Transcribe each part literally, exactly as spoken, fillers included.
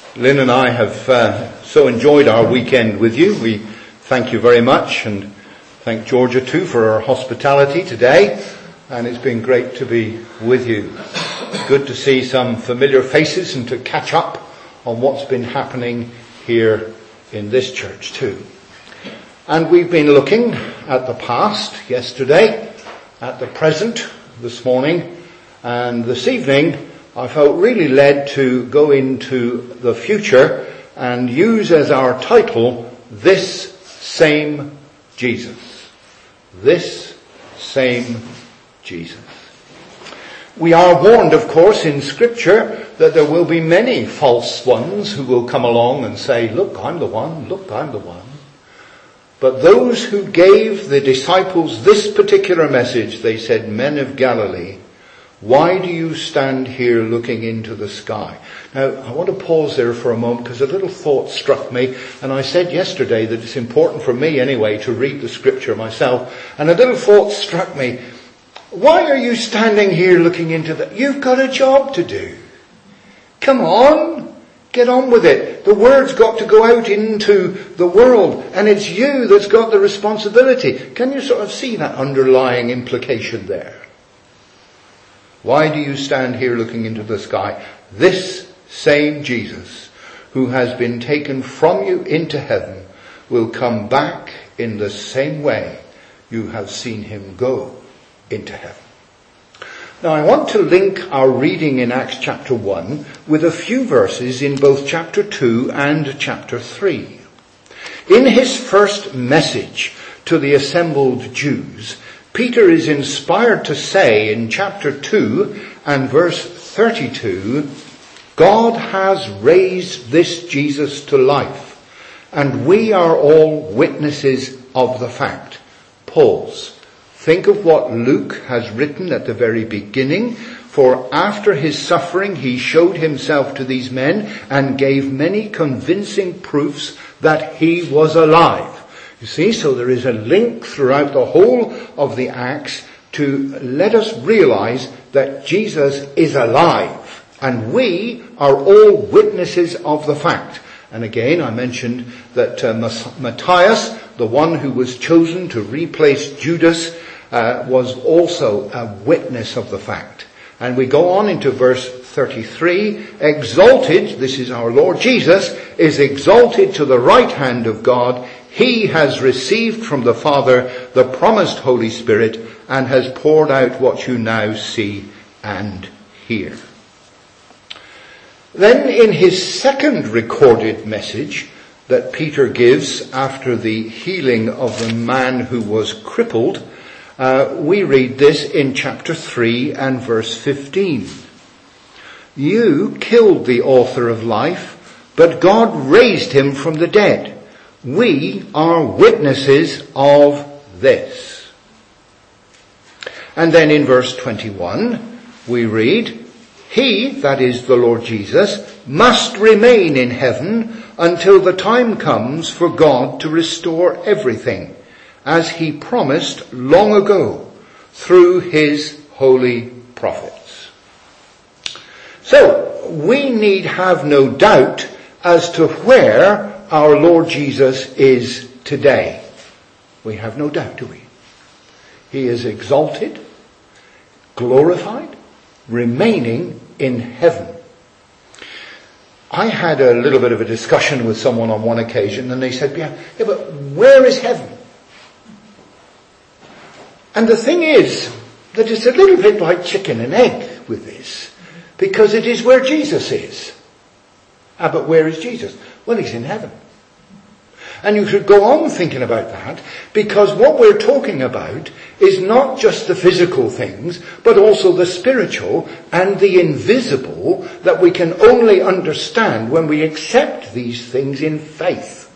Lynn and I have uh, so enjoyed our weekend with you. We thank you very much, and thank Georgia too for her hospitality today. And it's been great to be with you. Good to see some familiar faces and to catch up on what's been happening here in this church too. And we've been looking at the past yesterday, at the present this morning, and this evening I felt really led to go into the future and use as our title, This Same Jesus. This Same Jesus. We are warned, of course, in Scripture that there will be many false ones who will come along and say, look, I'm the one, look, I'm the one. But those who gave the disciples this particular message, they said, Men of Galilee, why do you stand here looking into the sky? Now, I want to pause there for a moment because a little thought struck me, and I said yesterday that it's important for me anyway to read the Scripture myself, and a little thought struck me. Why are you standing here looking into the... You've got a job to do. Come on, get on with it. The word's got to go out into the world, and it's you that's got the responsibility. Can you sort of see that underlying implication there? Why do you stand here looking into the sky? This same Jesus, who has been taken from you into heaven, will come back in the same way you have seen him go into heaven. Now I want to link our reading in Acts chapter one with a few verses in both chapter two and chapter three. In his first message to the assembled Jews, Peter is inspired to say in chapter two and verse thirty-two, God has raised this Jesus to life, and we are all witnesses of the fact. Pause. Think of what Luke has written at the very beginning. For after his suffering he showed himself to these men and gave many convincing proofs that he was alive. You see, so there is a link throughout the whole of the Acts to let us realize that Jesus is alive. And we are all witnesses of the fact. And again, I mentioned that uh, Matthias, the one who was chosen to replace Judas, uh, was also a witness of the fact. And we go on into verse thirty-three. Exalted, this is our Lord Jesus, is exalted to the right hand of God. He has received from the Father the promised Holy Spirit and has poured out what you now see and hear. Then in his second recorded message that Peter gives after the healing of the man who was crippled, uh, we read this in chapter three and verse fifteen. You killed the author of life, but God raised him from the dead. We are witnesses of this. And then in verse twenty-one, we read, He, that is the Lord Jesus, must remain in heaven until the time comes for God to restore everything, as he promised long ago through his holy prophets. So, we need have no doubt as to where our Lord Jesus is today. We have no doubt, do we? He is exalted, glorified, remaining in heaven. I had a little bit of a discussion with someone on one occasion, and they said, yeah, yeah, but where is heaven? And the thing is that it's a little bit like chicken and egg with this, because it is where Jesus is. Ah, but where is Jesus? Well, he's in heaven. And you should go on thinking about that, because what we're talking about is not just the physical things, but also the spiritual and the invisible that we can only understand when we accept these things in faith.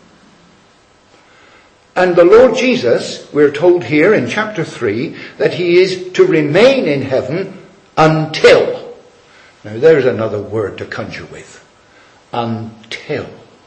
And the Lord Jesus, we're told here in chapter three, that he is to remain in heaven until. Now there's another word to conjure with. Until.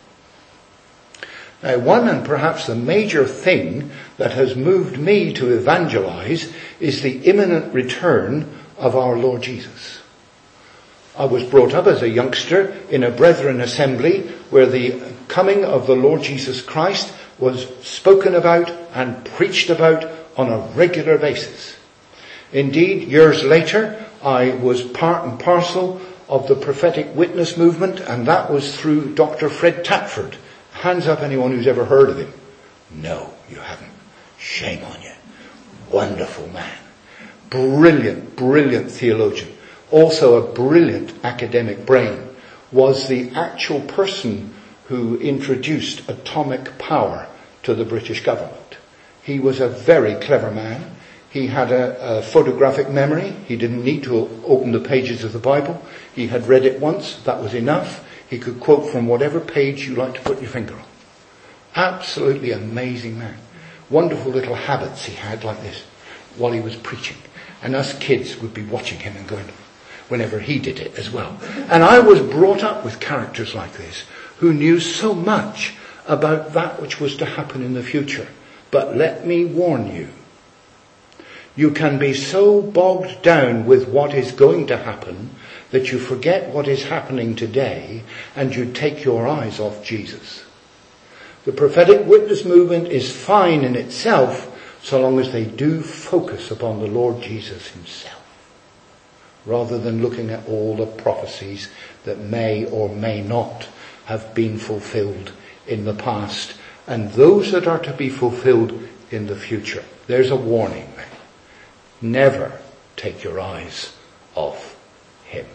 Now, one and perhaps the major thing that has moved me to evangelize is the imminent return of our Lord Jesus. I was brought up as a youngster in a brethren assembly where the coming of the Lord Jesus Christ was spoken about and preached about on a regular basis. Indeed, years later, I was part and parcel of the prophetic witness movement, and that was through Doctor Fred Tatford. Hands up anyone who's ever heard of him. No, you haven't. Shame on you. Wonderful man. Brilliant, brilliant theologian. Also a brilliant academic brain. Was the actual person who introduced atomic power to the British government. He was a very clever man. He had a, a photographic memory. He didn't need to open the pages of the Bible. He had read it once. That was enough. He could quote from whatever page you like to put your finger on. Absolutely amazing man. Wonderful little habits he had like this while he was preaching. And us kids would be watching him and going, whenever he did it as well. And I was brought up with characters like this who knew so much about that which was to happen in the future. But let me warn you, you can be so bogged down with what is going to happen that you forget what is happening today and you take your eyes off Jesus. The prophetic witness movement is fine in itself so long as they do focus upon the Lord Jesus himself, rather than looking at all the prophecies that may or may not have been fulfilled in the past and those that are to be fulfilled in the future. There's a warning there. Never take your eyes off him.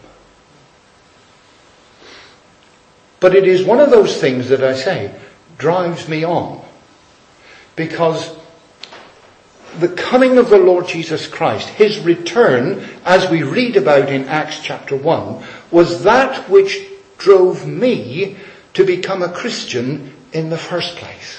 But it is one of those things that I say drives me on, because the coming of the Lord Jesus Christ, his return, as we read about in Acts chapter one, was that which drove me to become a Christian in the first place.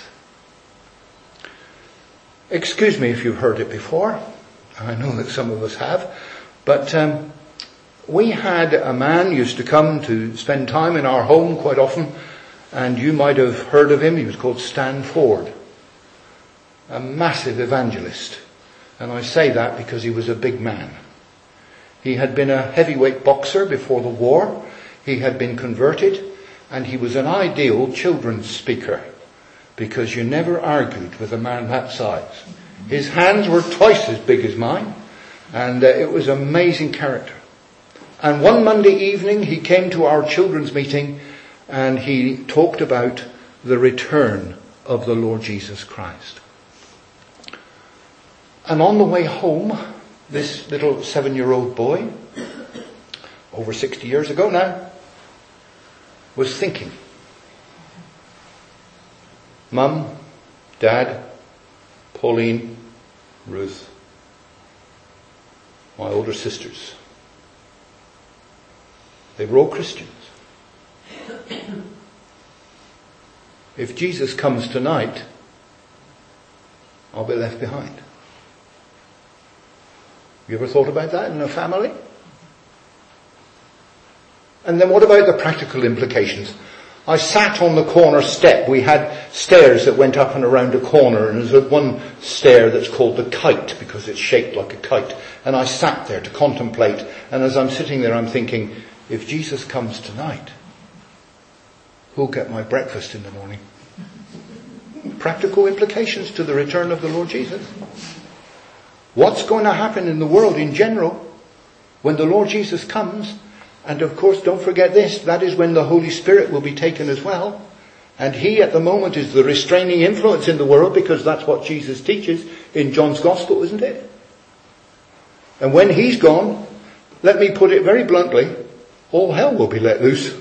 Excuse me if you've heard it before. I know that some of us have. But um, we had a man used to come to spend time in our home quite often, and you might have heard of him. He was called Stan Ford. A massive evangelist. And I say that because he was a big man. He had been a heavyweight boxer before the war. He had been converted, and he was an ideal children's speaker, because you never argued with a man that size. His hands were twice as big as mine, and uh, it was amazing character. And one Monday evening he came to our children's meeting and he talked about the return of the Lord Jesus Christ. And on the way home, this little seven-year-old boy, over sixty years ago now, was thinking, Mum, Dad, Pauline, Ruth, my older sisters, they were all Christians. If Jesus comes tonight, I'll be left behind. You ever thought about that in a family? And then what about the practical implications? I sat on the corner step. We had stairs that went up and around a corner, and there's one stair that's called the kite because it's shaped like a kite. And I sat there to contemplate, and as I'm sitting there I'm thinking, if Jesus comes tonight, who'll get my breakfast in the morning? Practical implications to the return of the Lord Jesus. What's going to happen in the world in general when the Lord Jesus comes? And of course, don't forget this, that is when the Holy Spirit will be taken as well. And he at the moment is the restraining influence in the world, because that's what Jesus teaches in John's Gospel, isn't it? And when he's gone, let me put it very bluntly, all hell will be let loose.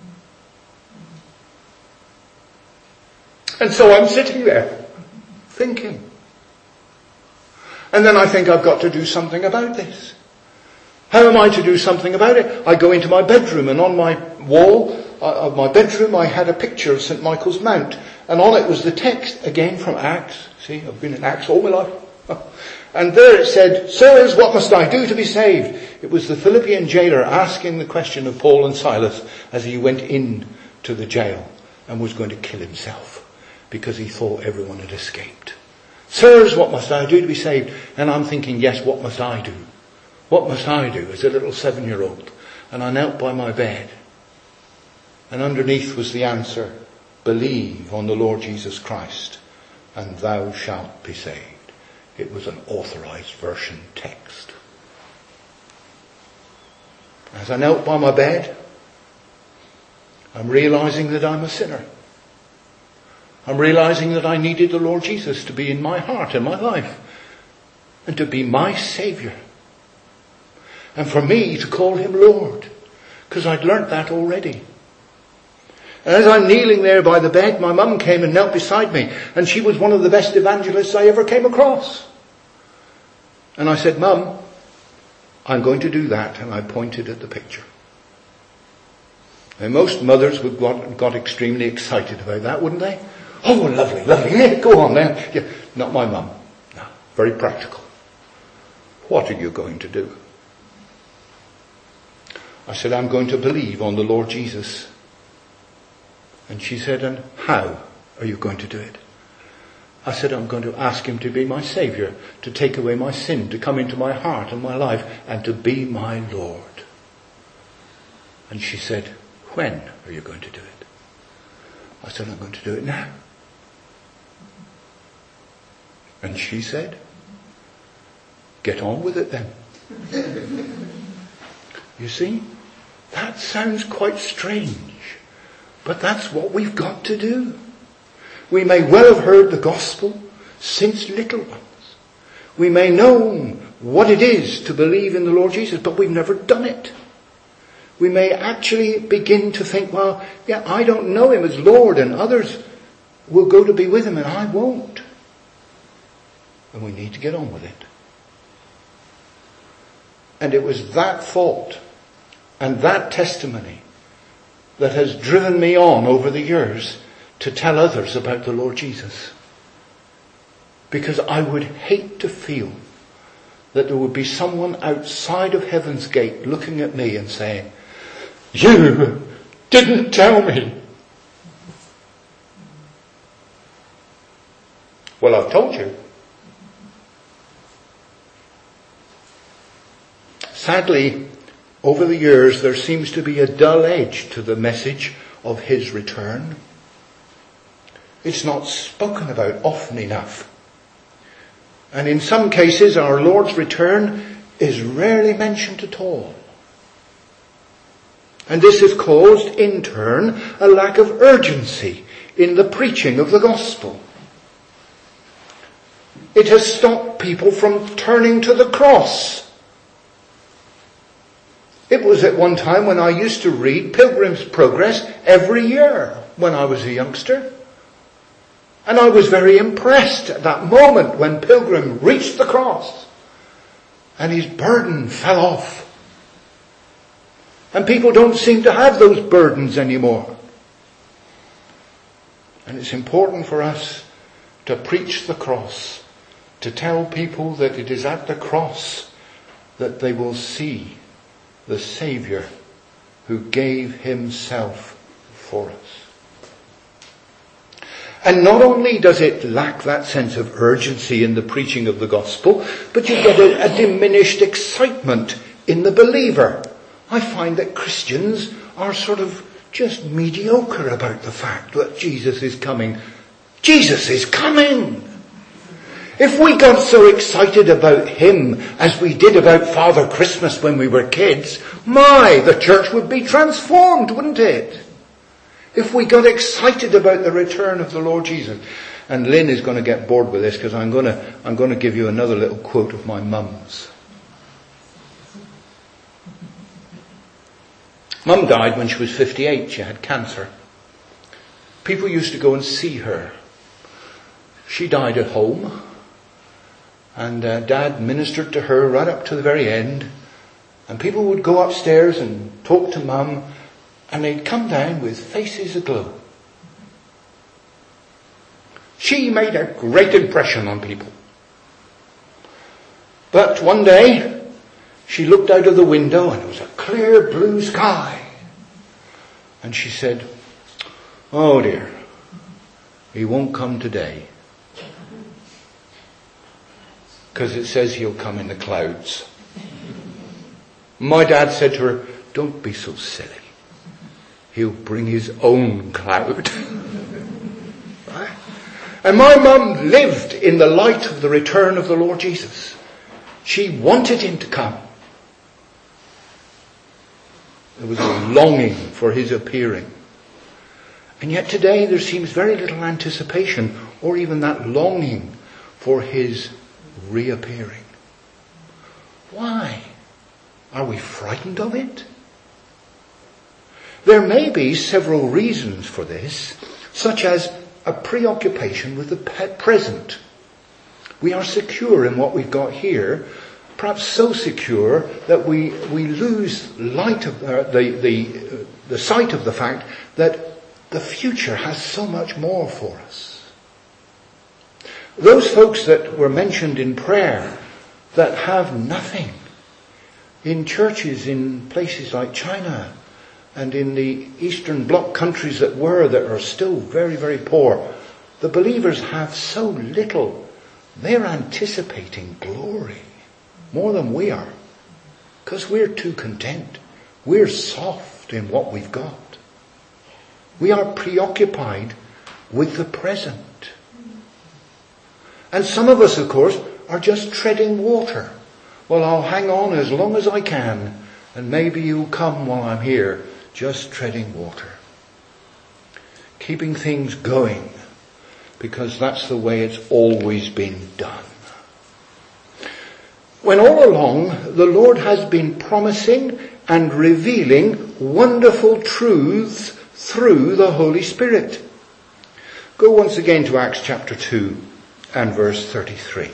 And so I'm sitting there, thinking. And then I think I've got to do something about this. How am I to do something about it? I go into my bedroom, and on my wall of my bedroom I had a picture of Saint Michael's Mount, and on it was the text, again from Acts. See, I've been in Acts all my life. And there it said, Sirs, what must I do to be saved? It was the Philippian jailer asking the question of Paul and Silas as he went in to the jail and was going to kill himself because he thought everyone had escaped. Sirs, what must I do to be saved? And I'm thinking, yes, what must I do? What must I do as a little seven-year-old? And I knelt by my bed. And underneath was the answer, believe on the Lord Jesus Christ and thou shalt be saved. It was an authorized version text. As I knelt by my bed, I'm realizing that I'm a sinner. I'm realizing that I needed the Lord Jesus to be in my heart and my life and to be my Saviour. And for me to call him Lord, because I'd learnt that already. And as I'm kneeling there by the bed, my mum came and knelt beside me, and she was one of the best evangelists I ever came across. And I said, Mum, I'm going to do that, and I pointed at the picture. And most mothers would got, got extremely excited about that, wouldn't they? Oh, lovely, lovely, yeah, go on then. Yeah, not my mum. No, very practical. What are you going to do? I said, I'm going to believe on the Lord Jesus. And she said, and how are you going to do it? I said, I'm going to ask him to be my Saviour, to take away my sin, to come into my heart and my life, and to be my Lord. And she said, when are you going to do it? I said, I'm going to do it now. And she said, get on with it then. You see, that sounds quite strange, but that's what we've got to do. We may well have heard the gospel since little ones. We may know what it is to believe in the Lord Jesus, but we've never done it. We may actually begin to think, well, yeah, I don't know him as Lord, and others will go to be with him and I won't. And we need to get on with it. And it was that thought and that testimony that has driven me on over the years to tell others about the Lord Jesus. Because I would hate to feel that there would be someone outside of heaven's gate looking at me and saying, you didn't tell me. Well, I've told you. Sadly, over the years, there seems to be a dull edge to the message of his return. It's not spoken about often enough. And in some cases, our Lord's return is rarely mentioned at all. And this has caused, in turn, a lack of urgency in the preaching of the gospel. It has stopped people from turning to the cross. It was at one time when I used to read Pilgrim's Progress every year when I was a youngster. And I was very impressed at that moment when Pilgrim reached the cross and his burden fell off. And people don't seem to have those burdens anymore. And it's important for us to preach the cross, to tell people that it is at the cross that they will see the Saviour who gave himself for us. And not only does it lack that sense of urgency in the preaching of the gospel, but you get a, a diminished excitement in the believer. I find that Christians are sort of just mediocre about the fact that Jesus is coming. Jesus is coming! If we got so excited about him as we did about Father Christmas when we were kids, my, the church would be transformed, wouldn't it? If we got excited about the return of the Lord Jesus. And Lynn is going to get bored with this because I'm going to, I'm going to give you another little quote of my mum's. Mum died when she was fifty-eight. She had cancer. People used to go and see her. She died at home. And uh, Dad ministered to her right up to the very end. And people would go upstairs and talk to Mum. And they'd come down with faces aglow. She made a great impression on people. But one day, she looked out of the window and it was a clear blue sky. And she said, oh dear, he won't come today. Because it says he'll come in the clouds. My dad said to her, don't be so silly. He'll bring his own cloud. Right? And my mum lived in the light of the return of the Lord Jesus. She wanted him to come. There was a longing for his appearing. And yet today there seems very little anticipation or even that longing for his reappearing. Why? Are we frightened of it? There may be several reasons for this, such as a preoccupation with the present. We are secure in what we've got here, perhaps so secure that we we lose light of uh, the the uh, the sight of the fact that the future has so much more for us. Those folks that were mentioned in prayer that have nothing in churches in places like China and in the Eastern Bloc countries that were, that are still very, very poor, the believers have so little. They're anticipating glory more than we are, because we're too content. We're soft in what we've got. We are preoccupied with the present. And some of us, of course, are just treading water. Well, I'll hang on as long as I can, and maybe you'll come while I'm here, just treading water. Keeping things going, because that's the way it's always been done. When all along the Lord has been promising and revealing wonderful truths through the Holy Spirit. Go once again to Acts chapter two and verse thirty-three.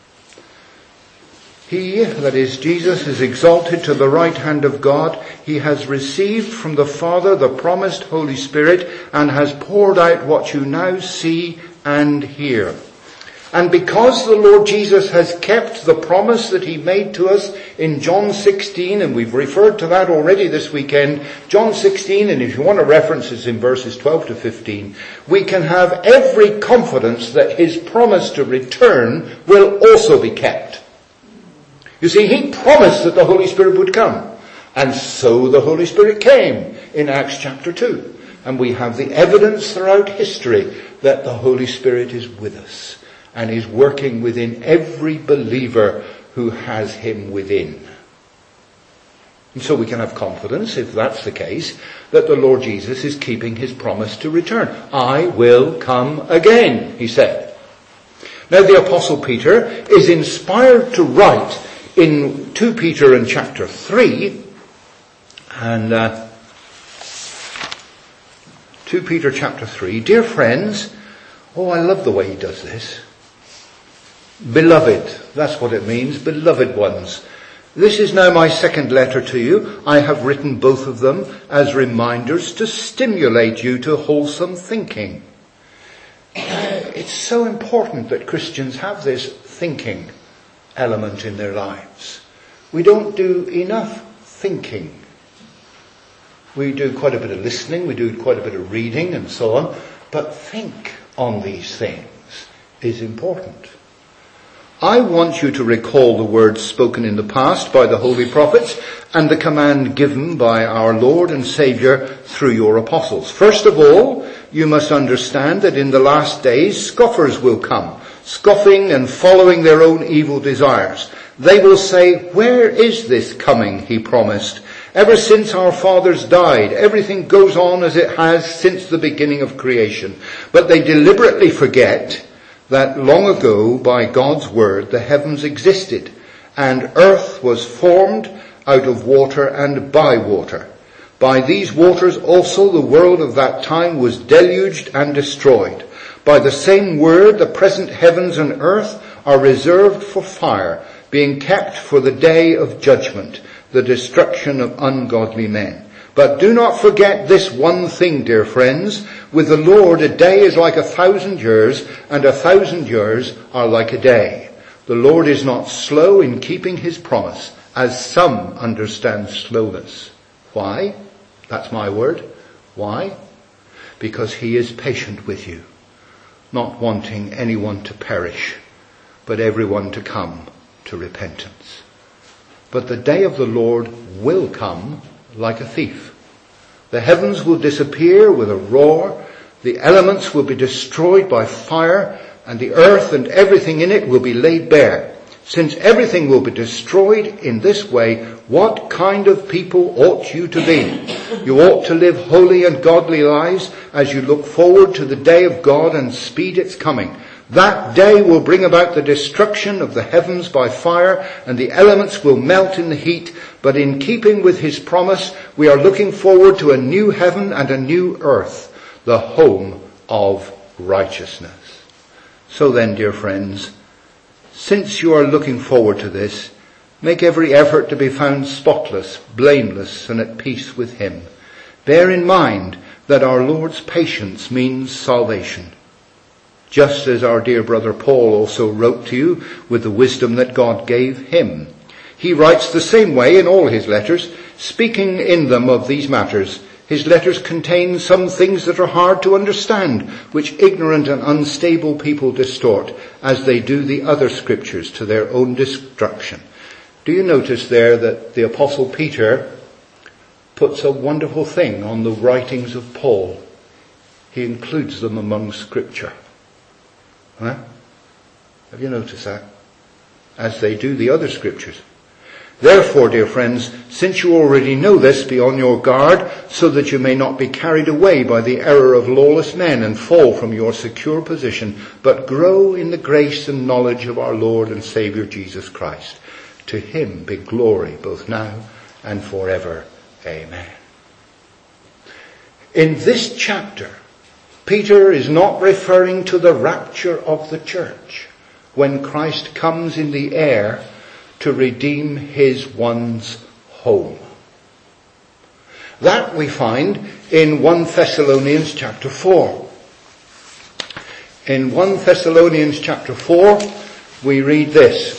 He, that is Jesus, is exalted to the right hand of God. He has received from the Father the promised Holy Spirit and has poured out what you now see and hear. And because the Lord Jesus has kept the promise that he made to us in John sixteen, and we've referred to that already this weekend, John sixteen, and if you want a reference, it's in verses twelve to fifteen, we can have every confidence that his promise to return will also be kept. You see, he promised that the Holy Spirit would come. And so the Holy Spirit came in Acts chapter two. And we have the evidence throughout history that the Holy Spirit is with us and is working within every believer who has him within. And so we can have confidence, if that's the case, that the Lord Jesus is keeping his promise to return. I will come again, he said. Now the Apostle Peter is inspired to write in two Peter and chapter three, and uh, two Peter chapter three, dear friends, oh, I love the way he does this. Beloved, that's what it means, beloved ones. This is now my second letter to you. I have written both of them as reminders to stimulate you to wholesome thinking. Uh, it's so important that Christians have this thinking element in their lives. We don't do enough thinking. We do quite a bit of listening, we do quite a bit of reading and so on, but think on these things is important. I want you to recall the words spoken in the past by the holy prophets and the command given by our Lord and Saviour through your apostles. First of all, you must understand that in the last days scoffers will come, scoffing and following their own evil desires. They will say, where is this coming he promised? Ever since our fathers died, everything goes on as it has since the beginning of creation. But they deliberately forget that long ago, by God's word, the heavens existed, and earth was formed out of water and by water. By these waters also the world of that time was deluged and destroyed. By the same word, the present heavens and earth are reserved for fire, being kept for the day of judgment, the destruction of ungodly men. But do not forget this one thing, dear friends. With the Lord, a day is like a thousand years, and a thousand years are like a day. The Lord is not slow in keeping his promise, as some understand slowness. Why? That's my word. Why? Because he is patient with you, not wanting anyone to perish, but everyone to come to repentance. But the day of the Lord will come like a thief. The heavens will disappear with a roar, the elements will be destroyed by fire, and the earth and everything in it will be laid bare. Since everything will be destroyed in this way, what kind of people ought you to be? You ought to live holy and godly lives as you look forward to the day of God and speed its coming. That day will bring about the destruction of the heavens by fire, and the elements will melt in the heat. But in keeping with his promise, we are looking forward to a new heaven and a new earth, the home of righteousness. So then, dear friends, since you are looking forward to this, make every effort to be found spotless, blameless, and at peace with him. Bear in mind that our Lord's patience means salvation. Just as our dear brother Paul also wrote to you with the wisdom that God gave him. He writes the same way in all his letters, speaking in them of these matters. His letters contain some things that are hard to understand, which ignorant and unstable people distort, as they do the other scriptures to their own destruction. Do you notice there that the Apostle Peter puts a wonderful thing on the writings of Paul? He includes them among scripture. Huh? Have you noticed that? As they do the other scriptures. Therefore, dear friends, since you already know this, be on your guard, so that you may not be carried away by the error of lawless men and fall from your secure position, but grow in the grace and knowledge of our Lord and Saviour Jesus Christ. To him be glory both now and forever. Amen. In this chapter, Peter is not referring to the rapture of the church when Christ comes in the air to redeem his ones home. That we find in First Thessalonians chapter four. In First Thessalonians chapter four, we read this.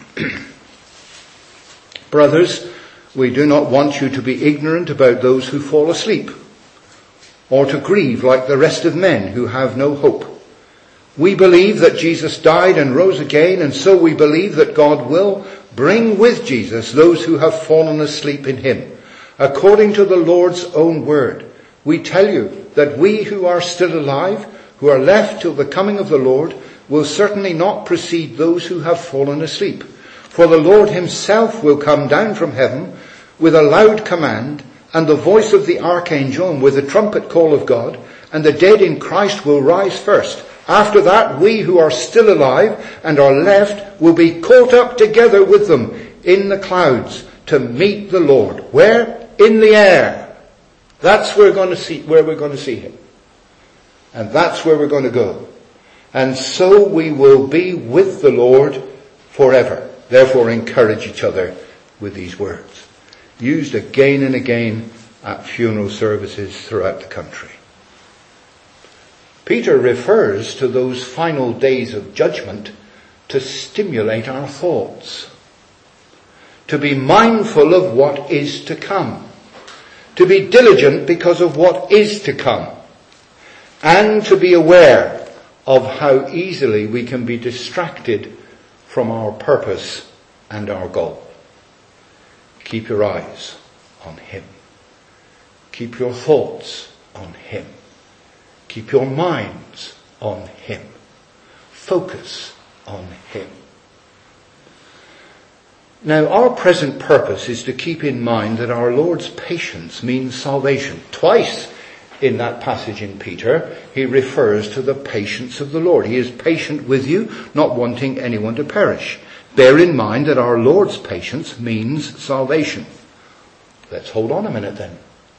Brothers, we do not want you to be ignorant about those who fall asleep, or to grieve like the rest of men who have no hope. We believe that Jesus died and rose again, and so we believe that God will bring with Jesus those who have fallen asleep in him. According to the Lord's own word, we tell you that we who are still alive, who are left till the coming of the Lord, will certainly not precede those who have fallen asleep. For the Lord himself will come down from heaven with a loud command, and the voice of the archangel, and with the trumpet call of God, and the dead in Christ will rise first. After that, we who are still alive and are left will be caught up together with them in the clouds to meet the Lord. Where? In the air. That's where we're going to see, where we're going to see him. And that's where we're going to go. And so we will be with the Lord forever. Therefore, encourage each other with these words. Used again and again at funeral services throughout the country. Peter refers to those final days of judgment to stimulate our thoughts, to be mindful of what is to come, to be diligent because of what is to come, and to be aware of how easily we can be distracted from our purpose and our goal. Keep your eyes on him. Keep your thoughts on him. Keep your minds on him. Focus on him. Now, our present purpose is to keep in mind that our Lord's patience means salvation. Twice in that passage in Peter, he refers to the patience of the Lord. He is patient with you, not wanting anyone to perish. Bear in mind that our Lord's patience means salvation. Let's hold on a minute then.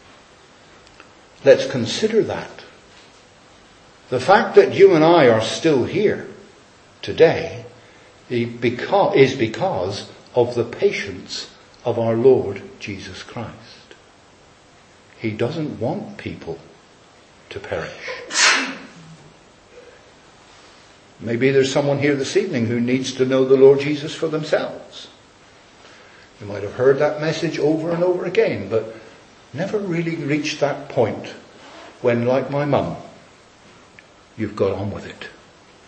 Let's consider that. The fact that you and I are still here today is because of the patience of our Lord Jesus Christ. He doesn't want people to perish. Maybe there's someone here this evening who needs to know the Lord Jesus for themselves. You might have heard that message over and over again, but never really reached that point when, like my mum, you've got on with it.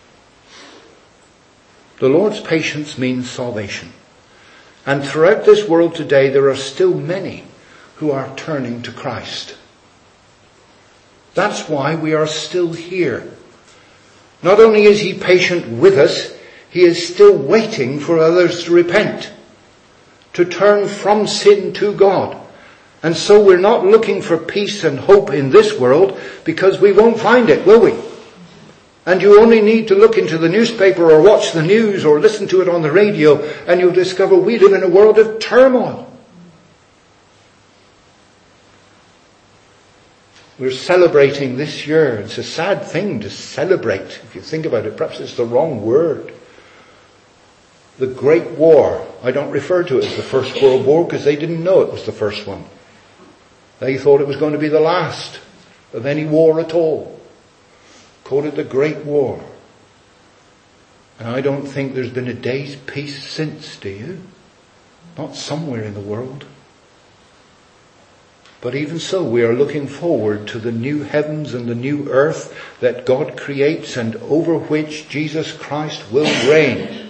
The Lord's patience means salvation. And throughout this world today, there are still many who are turning to Christ. That's why we are still here. Not only is he patient with us, he is still waiting for others to repent, to turn from sin to God. And so we're not looking for peace and hope in this world, because we won't find it, will we? And you only need to look into the newspaper or watch the news or listen to it on the radio, and you'll discover we live in a world of turmoil. We're celebrating this year. It's a sad thing to celebrate, if you think about it. Perhaps it's the wrong word. The Great War. I don't refer to it as the First World War because they didn't know it was the first one. They thought it was going to be the last of any war at all. Called it the Great War. And I don't think there's been a day's peace since, do you? Not somewhere in the world. But even so, we are looking forward to the new heavens and the new earth that God creates and over which Jesus Christ will reign.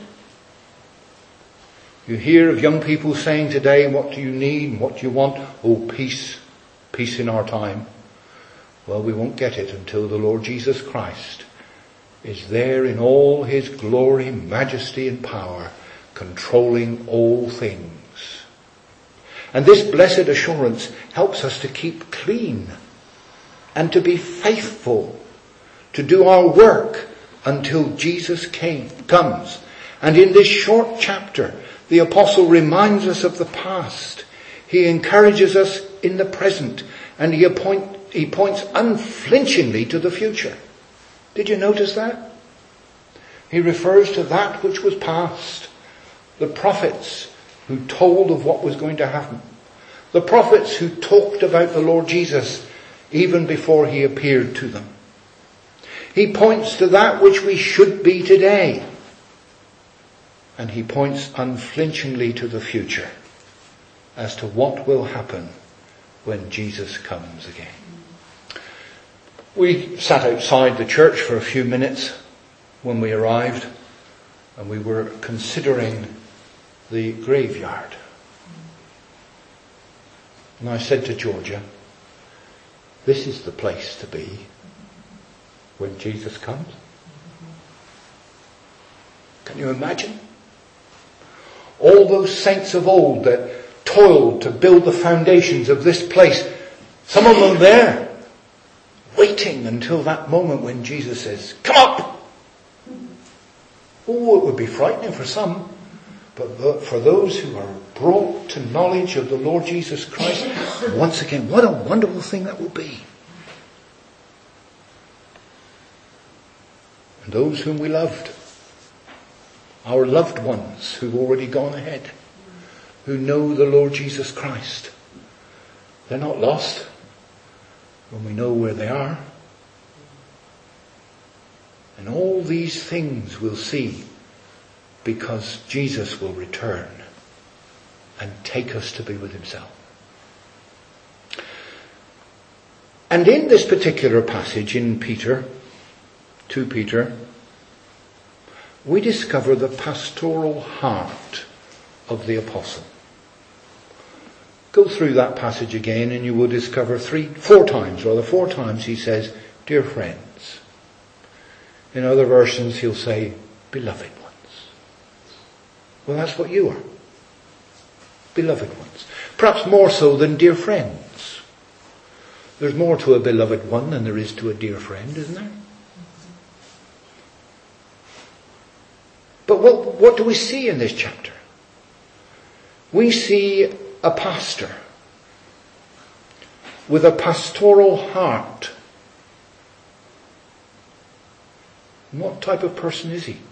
You hear of young people saying today, what do you need and what do you want? Oh, peace. Peace in our time. Well, we won't get it until the Lord Jesus Christ is there in all his glory, majesty and power, controlling all things. And this blessed assurance helps us to keep clean and to be faithful, to do our work until Jesus came, comes. And in this short chapter, the apostle reminds us of the past. He encourages us in the present, and he, appoint, he points unflinchingly to the future. Did you notice that? He refers to that which was past. The prophets who told of what was going to happen. The prophets who talked about the Lord Jesus even before he appeared to them. He points to that which we should be today. And he points unflinchingly to the future as to what will happen when Jesus comes again. We sat outside the church for a few minutes when we arrived, and we were considering the graveyard. And I said to Georgia, this is the place to be when Jesus comes. Can you imagine? All those saints of old that toiled to build the foundations of this place, some of them there, waiting until that moment when Jesus says, come up! Oh, it would be frightening for some. But for those who are brought to knowledge of the Lord Jesus Christ, once again, what a wonderful thing that will be. And those whom we loved, our loved ones who've already gone ahead, who know the Lord Jesus Christ, they're not lost when we know where they are. And all these things we'll see because Jesus will return and take us to be with himself. And in this particular passage in Peter, to Peter, we discover the pastoral heart of the apostle. Go through that passage again and you will discover three, four times, rather four times he says, dear friends. In other versions he'll say, beloved ones. Well, that's what you are. Beloved ones. Perhaps more so than dear friends. There's more to a beloved one than there is to a dear friend, isn't there? But what, what do we see in this chapter? We see a pastor with a pastoral heart. And what type of person is he?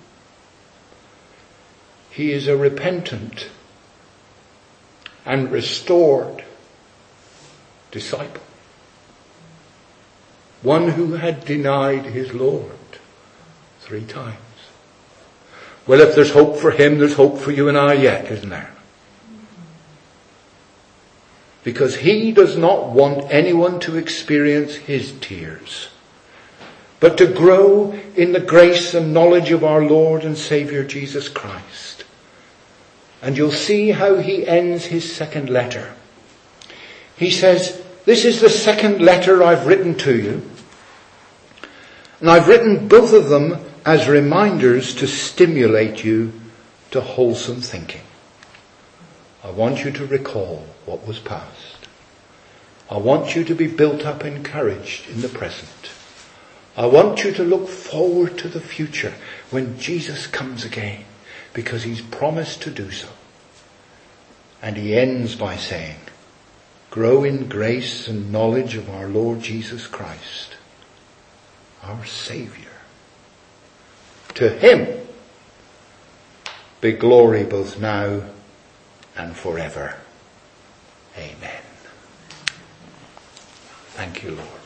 He is a repentant and restored disciple. One who had denied his Lord three times. Well, if there's hope for him, there's hope for you and I yet, isn't there? Because he does not want anyone to experience his tears, but to grow in the grace and knowledge of our Lord and Saviour Jesus Christ. And you'll see how he ends his second letter. He says, this is the second letter I've written to you. And I've written both of them as reminders to stimulate you to wholesome thinking. I want you to recall what was past. I want you to be built up, encouraged in the present. I want you to look forward to the future when Jesus comes again, because he's promised to do so. And he ends by saying, grow in grace and knowledge of our Lord Jesus Christ, our Saviour. To him be glory both now and forever. Amen. Thank you, Lord.